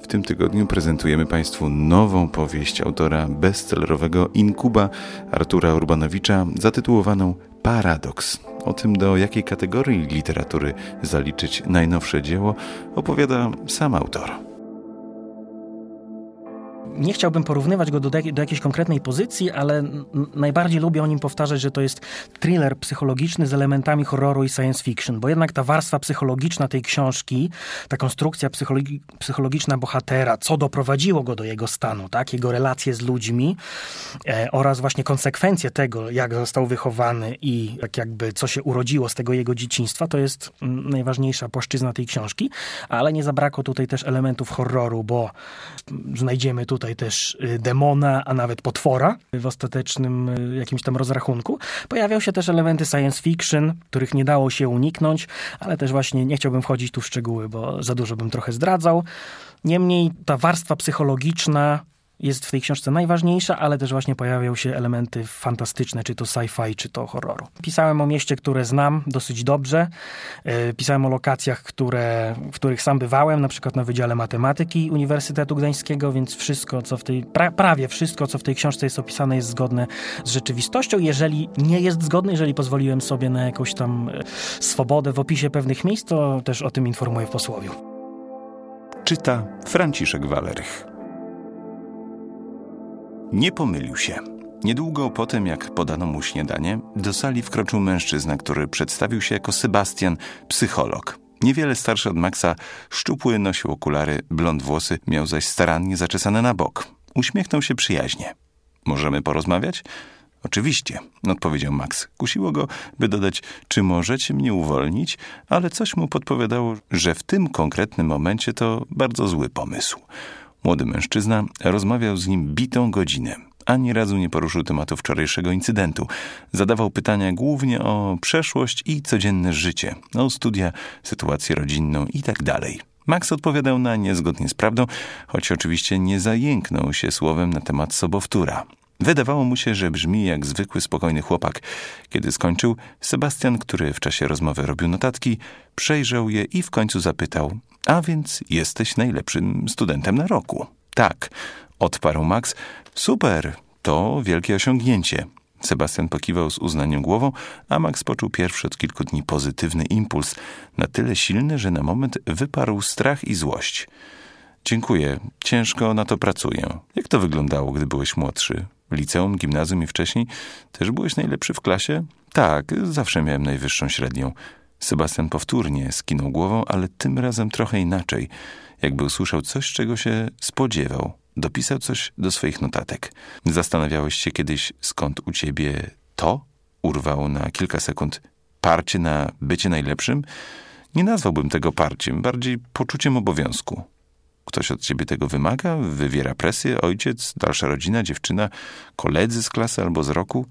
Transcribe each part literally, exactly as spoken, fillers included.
W tym tygodniu prezentujemy Państwu nową powieść autora bestsellerowego Inkuba Artura Urbanowicza zatytułowaną Paradoks. O tym, do jakiej kategorii literatury zaliczyć najnowsze dzieło, opowiada sam autor. Nie chciałbym porównywać go do, do jakiejś konkretnej pozycji, ale n- najbardziej lubię o nim powtarzać, że to jest thriller psychologiczny z elementami horroru i science fiction, bo jednak ta warstwa psychologiczna tej książki, ta konstrukcja psychologi- psychologiczna bohatera, co doprowadziło go do jego stanu, tak, jego relacje z ludźmi e, oraz właśnie konsekwencje tego, jak został wychowany i tak jakby co się urodziło z tego jego dzieciństwa, to jest m, najważniejsza płaszczyzna tej książki, ale nie zabrakło tutaj też elementów horroru, bo znajdziemy tutaj też demona, a nawet potwora w ostatecznym jakimś tam rozrachunku. Pojawiają się też elementy science fiction, których nie dało się uniknąć, ale też właśnie nie chciałbym wchodzić tu w szczegóły, bo za dużo bym trochę zdradzał. Niemniej ta warstwa psychologiczna jest w tej książce najważniejsza, ale też właśnie pojawiają się elementy fantastyczne, czy to sci-fi, czy to horroru. Pisałem o mieście, które znam dosyć dobrze. Pisałem o lokacjach, które, w których sam bywałem, na przykład na Wydziale Matematyki Uniwersytetu Gdańskiego, więc wszystko, co w tej, pra, prawie wszystko, co w tej książce jest opisane, jest zgodne z rzeczywistością. Jeżeli nie jest zgodne, jeżeli pozwoliłem sobie na jakąś tam swobodę w opisie pewnych miejsc, to też o tym informuję w posłowiu. Czyta Franciszek Walerych. Nie pomylił się. Niedługo po tym, jak podano mu śniadanie, do sali wkroczył mężczyzna, który przedstawił się jako Sebastian, psycholog. Niewiele starszy od Maxa, szczupły, nosił okulary, blond włosy, miał zaś starannie zaczesane na bok. Uśmiechnął się przyjaźnie. Możemy porozmawiać? Oczywiście, odpowiedział Max. Kusiło go, by dodać, czy możecie mnie uwolnić, ale coś mu podpowiadało, że w tym konkretnym momencie to bardzo zły pomysł. Młody mężczyzna rozmawiał z nim bitą godzinę. Ani razu nie poruszył tematu wczorajszego incydentu. Zadawał pytania głównie o przeszłość i codzienne życie, o studia, sytuację rodzinną i tak dalej. Max odpowiadał na nie zgodnie z prawdą, choć oczywiście nie zajęknął się słowem na temat sobowtóra. Wydawało mu się, że brzmi jak zwykły, spokojny chłopak. Kiedy skończył, Sebastian, który w czasie rozmowy robił notatki, przejrzał je i w końcu zapytał: a więc jesteś najlepszym studentem na roku? Tak, odparł Max. Super, to wielkie osiągnięcie. Sebastian pokiwał z uznaniem głową, a Max poczuł pierwszy od kilku dni pozytywny impuls, na tyle silny, że na moment wyparł strach i złość. Dziękuję, ciężko na to pracuję. Jak to wyglądało, gdy byłeś młodszy? W liceum, gimnazjum i wcześniej też byłeś najlepszy w klasie? Tak, zawsze miałem najwyższą średnią. Sebastian powtórnie skinął głową, ale tym razem trochę inaczej. Jakby usłyszał coś, czego się spodziewał. Dopisał coś do swoich notatek. Zastanawiałeś się kiedyś, skąd u ciebie to? Urwał na kilka sekund. Parcie na bycie najlepszym? Nie nazwałbym tego parciem, bardziej poczuciem obowiązku. Ktoś od ciebie tego wymaga? Wywiera presję? Ojciec, dalsza rodzina, dziewczyna, koledzy z klasy albo z roku?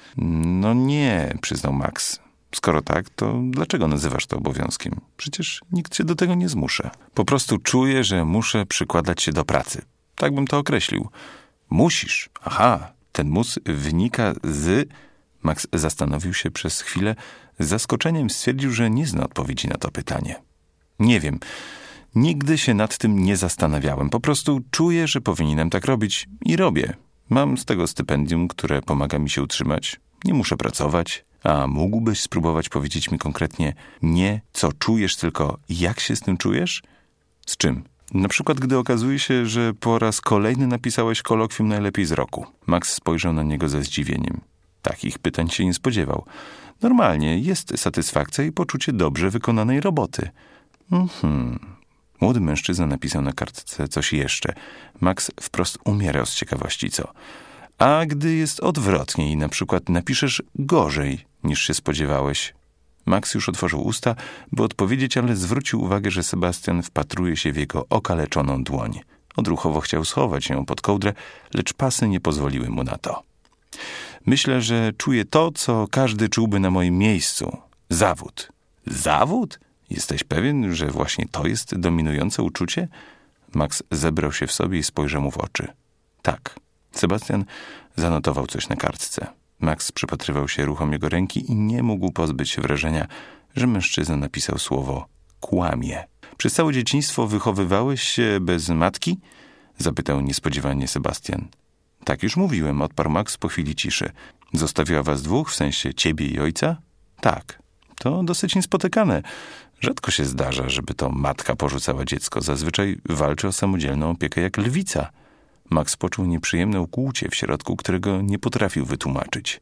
No nie, przyznał Max. Skoro tak, to dlaczego nazywasz to obowiązkiem? Przecież nikt cię do tego nie zmusza. Po prostu czuję, że muszę przykładać się do pracy. Tak bym to określił. Musisz. Aha, ten mus wynika z... Max zastanowił się przez chwilę. Z zaskoczeniem stwierdził, że nie zna odpowiedzi na to pytanie. Nie wiem. Nigdy się nad tym nie zastanawiałem. Po prostu czuję, że powinienem tak robić i robię. Mam z tego stypendium, które pomaga mi się utrzymać. Nie muszę pracować. A mógłbyś spróbować powiedzieć mi konkretnie nie co czujesz, tylko jak się z tym czujesz? Z czym? Na przykład, gdy okazuje się, że po raz kolejny napisałeś kolokwium najlepiej z roku. Max spojrzał na niego ze zdziwieniem. Takich pytań się nie spodziewał. Normalnie jest satysfakcja i poczucie dobrze wykonanej roboty. Mhm. Młody mężczyzna napisał na kartce coś jeszcze. Max wprost umierał z ciekawości, co? A gdy jest odwrotnie i na przykład napiszesz gorzej niż się spodziewałeś? Max już otworzył usta, by odpowiedzieć, ale zwrócił uwagę, że Sebastian wpatruje się w jego okaleczoną dłoń. Odruchowo chciał schować ją pod kołdrę, lecz pasy nie pozwoliły mu na to. Myślę, że czuję to, co każdy czułby na moim miejscu. Zawód. Zawód? Jesteś pewien, że właśnie to jest dominujące uczucie? Max zebrał się w sobie i spojrzał mu w oczy. Tak. Sebastian zanotował coś na kartce. Max przypatrywał się ruchom jego ręki i nie mógł pozbyć się wrażenia, że mężczyzna napisał słowo kłamie. Przez całe dzieciństwo wychowywałeś się bez matki? Zapytał niespodziewanie Sebastian. Tak już mówiłem, odparł Max po chwili ciszy. Zostawiła was dwóch, w sensie ciebie i ojca? Tak. To dosyć niespotykane. Rzadko się zdarza, żeby to matka porzucała dziecko. Zazwyczaj walczy o samodzielną opiekę jak lwica. Max poczuł nieprzyjemne ukłucie w środku, którego nie potrafił wytłumaczyć.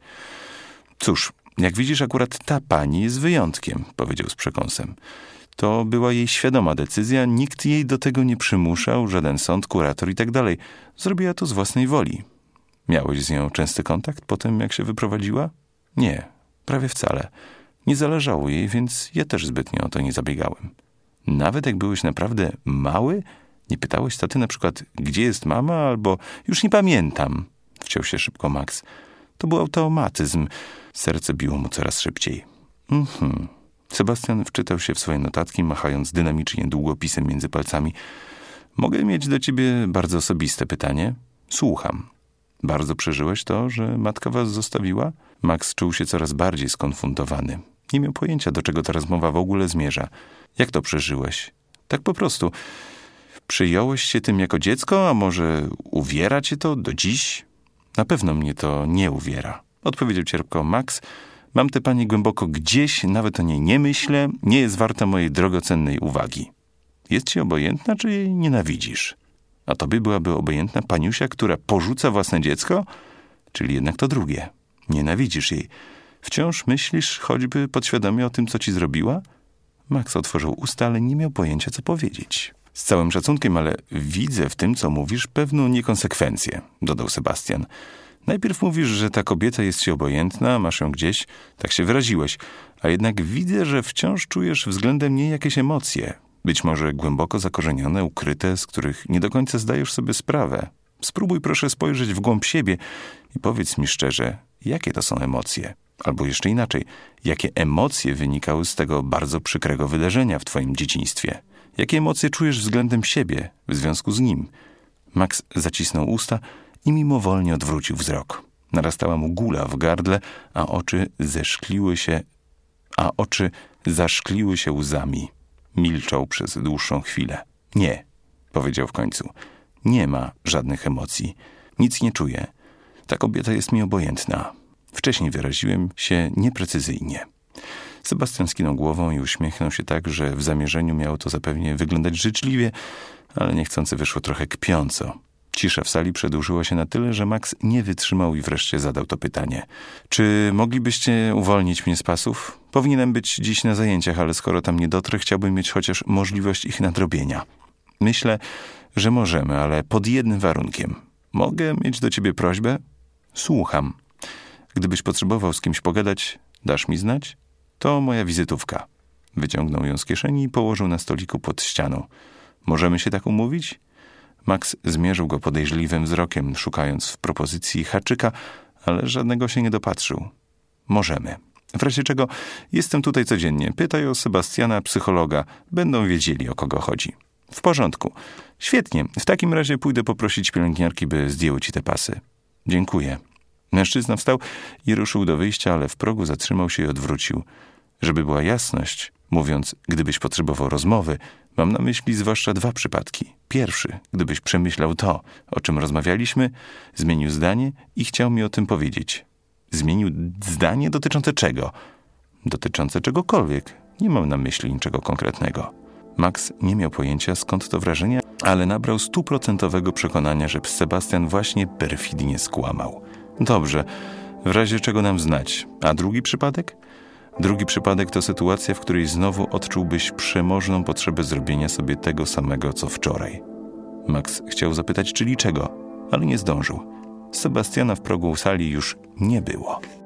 Cóż, jak widzisz, akurat ta pani jest wyjątkiem, powiedział z przekąsem. To była jej świadoma decyzja, nikt jej do tego nie przymuszał, żaden sąd, kurator i tak dalej. Zrobiła to z własnej woli. Miałeś z nią częsty kontakt po tym, jak się wyprowadziła? Nie, prawie wcale. Nie zależało jej, więc ja też zbytnio o to nie zabiegałem. Nawet jak byłeś naprawdę mały, nie pytałeś taty na przykład, gdzie jest mama, albo już nie pamiętam. Wciął się szybko Max. To był automatyzm. Serce biło mu coraz szybciej. Mhm. Sebastian wczytał się w swoje notatki, machając dynamicznie długopisem między palcami. Mogę mieć do ciebie bardzo osobiste pytanie? Słucham. Bardzo przeżyłeś to, że matka was zostawiła? Max czuł się coraz bardziej skonfundowany. Nie miał pojęcia, do czego ta rozmowa w ogóle zmierza. Jak to przeżyłeś? Tak po prostu. Przyjąłeś się tym jako dziecko, a może uwiera cię to do dziś? Na pewno mnie to nie uwiera. Odpowiedział cierpko Max. Mam tę panię głęboko gdzieś, nawet o niej nie myślę, nie jest warta mojej drogocennej uwagi. Jest ci obojętna, czy jej nienawidzisz? A tobie byłaby obojętna paniusia, która porzuca własne dziecko? Czyli jednak to drugie. Nienawidzisz jej. Wciąż myślisz choćby podświadomie o tym, co ci zrobiła? Max otworzył usta, ale nie miał pojęcia, co powiedzieć. Z całym szacunkiem, ale widzę w tym, co mówisz, pewną niekonsekwencję, dodał Sebastian. Najpierw mówisz, że ta kobieta jest ci obojętna, masz ją gdzieś, tak się wyraziłeś, a jednak widzę, że wciąż czujesz względem niej jakieś emocje, być może głęboko zakorzenione, ukryte, z których nie do końca zdajesz sobie sprawę. Spróbuj proszę spojrzeć w głąb siebie i powiedz mi szczerze, jakie to są emocje? Albo jeszcze inaczej, jakie emocje wynikały z tego bardzo przykrego wydarzenia w twoim dzieciństwie? Jakie emocje czujesz względem siebie w związku z nim? Max zacisnął usta i mimowolnie odwrócił wzrok. Narastała mu gula w gardle, a oczy zeszkliły się, a oczy zaszkliły się łzami. Milczał przez dłuższą chwilę. Nie, powiedział w końcu. Nie ma żadnych emocji. Nic nie czuję. Ta kobieta jest mi obojętna. Wcześniej wyraziłem się nieprecyzyjnie. Sebastian skinął głową i uśmiechnął się tak, że w zamierzeniu miało to zapewne wyglądać życzliwie, ale niechcący wyszło trochę kpiąco. Cisza w sali przedłużyła się na tyle, że Max nie wytrzymał i wreszcie zadał to pytanie. Czy moglibyście uwolnić mnie z pasów? Powinienem być dziś na zajęciach, ale skoro tam nie dotrę, chciałbym mieć chociaż możliwość ich nadrobienia. Myślę, że możemy, ale pod jednym warunkiem. Mogę mieć do ciebie prośbę? Słucham. Gdybyś potrzebował z kimś pogadać, dasz mi znać? To moja wizytówka. Wyciągnął ją z kieszeni i położył na stoliku pod ścianą. Możemy się tak umówić? Max zmierzył go podejrzliwym wzrokiem, szukając w propozycji haczyka, ale żadnego się nie dopatrzył. Możemy. W razie czego jestem tutaj codziennie. Pytaj o Sebastiana, psychologa. Będą wiedzieli, o kogo chodzi. W porządku. Świetnie. W takim razie pójdę poprosić pielęgniarki, by zdjęły ci te pasy. Dziękuję. Mężczyzna wstał i ruszył do wyjścia, ale w progu zatrzymał się i odwrócił. Żeby była jasność, mówiąc, gdybyś potrzebował rozmowy, mam na myśli zwłaszcza dwa przypadki. Pierwszy, gdybyś przemyślał to, o czym rozmawialiśmy, zmienił zdanie i chciał mi o tym powiedzieć. Zmienił zdanie dotyczące czego? Dotyczące czegokolwiek. Nie mam na myśli niczego konkretnego. Max nie miał pojęcia, skąd to wrażenie, ale nabrał stuprocentowego przekonania, że Sebastian właśnie perfidnie skłamał. Dobrze, w razie czego nam znać. A drugi przypadek? Drugi przypadek to sytuacja, w której znowu odczułbyś przemożną potrzebę zrobienia sobie tego samego, co wczoraj. Max chciał zapytać, czyli czego, ale nie zdążył. Sebastiana w progu sali już nie było.